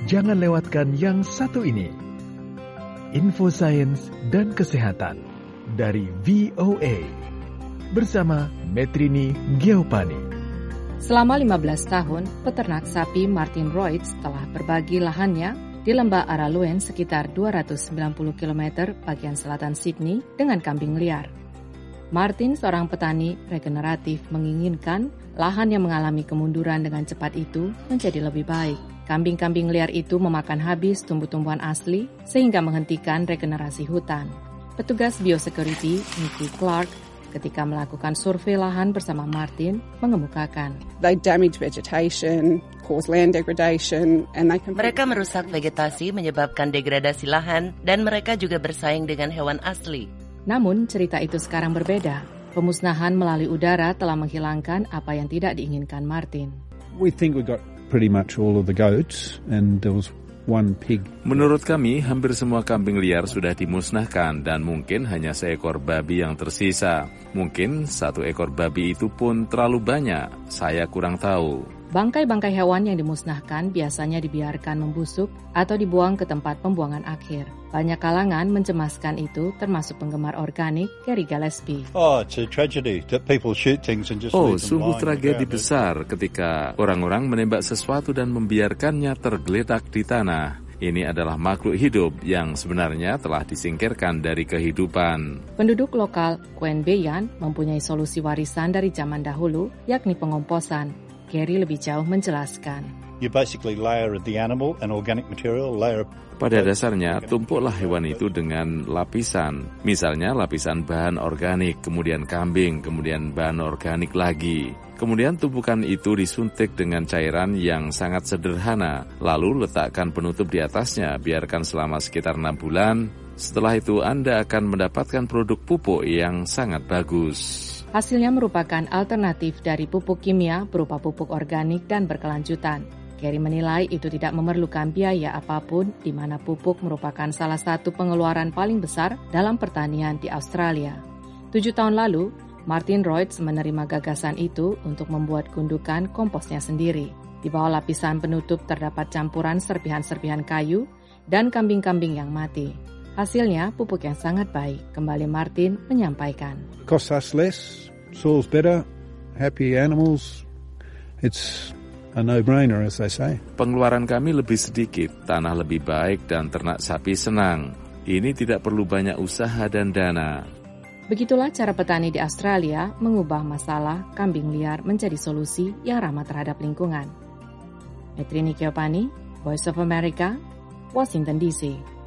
Jangan lewatkan yang satu ini. Info Sains dan Kesehatan dari VOA bersama Metrini Geopani. Selama 15 tahun, peternak sapi Martin Royds telah berbagi lahannya di lembah Araluen sekitar 290 km bagian selatan Sydney dengan kambing liar. Martin, seorang petani regeneratif, menginginkan lahan yang mengalami kemunduran dengan cepat itu menjadi lebih baik. Kambing-kambing liar itu memakan habis tumbuh-tumbuhan asli sehingga menghentikan regenerasi hutan. Petugas biosecurity Nikki Clark ketika melakukan survei lahan bersama Martin mengemukakan they damage vegetation, cause land degradation, and they can... Mereka merusak vegetasi, menyebabkan degradasi lahan, dan mereka juga bersaing dengan hewan asli. Namun cerita itu sekarang berbeda. Pemusnahan melalui udara telah menghilangkan apa yang tidak diinginkan Martin. We think we got pretty much all of the goats, and there was one pig. Menurut kami, hampir semua kambing liar sudah dimusnahkan dan mungkin hanya seekor babi yang tersisa. Mungkin satu ekor babi itu pun terlalu banyak, saya kurang tahu. Bangkai-bangkai hewan yang dimusnahkan biasanya dibiarkan membusuk atau dibuang ke tempat pembuangan akhir. Banyak kalangan mencemaskan itu, termasuk penggemar organik Gary Gillespie. Sungguh tragedi besar ketika orang-orang menembak sesuatu dan membiarkannya tergeletak di tanah. Ini adalah makhluk hidup yang sebenarnya telah disingkirkan dari kehidupan. Penduduk lokal Quen Beyan mempunyai solusi warisan dari zaman dahulu, yakni pengomposan. Gary lebih jauh menjelaskan. Pada dasarnya, tumpuklah hewan itu dengan lapisan. Misalnya lapisan bahan organik, kemudian kambing, kemudian bahan organik lagi. Kemudian tumpukan itu disuntik dengan cairan yang sangat sederhana. Lalu letakkan penutup di atasnya, biarkan selama sekitar 6 bulan. Setelah itu Anda akan mendapatkan produk pupuk yang sangat bagus. Hasilnya merupakan alternatif dari pupuk kimia berupa pupuk organik dan berkelanjutan. Gary menilai itu tidak memerlukan biaya apapun, di mana pupuk merupakan salah satu pengeluaran paling besar dalam pertanian di Australia. 7 tahun lalu, Martin Royds menerima gagasan itu untuk membuat gundukan komposnya sendiri. Di bawah lapisan penutup terdapat campuran serpihan-serpihan kayu dan kambing-kambing yang mati. Hasilnya pupuk yang sangat baik, kembali Martin menyampaikan. Costs us less, soil's better, happy animals. It's a no-brainer, as they say. Pengeluaran kami lebih sedikit, tanah lebih baik, dan ternak sapi senang. Ini tidak perlu banyak usaha dan dana. Begitulah cara petani di Australia mengubah masalah kambing liar menjadi solusi yang ramah terhadap lingkungan. Metrini Geopani, Voice of America, Washington DC.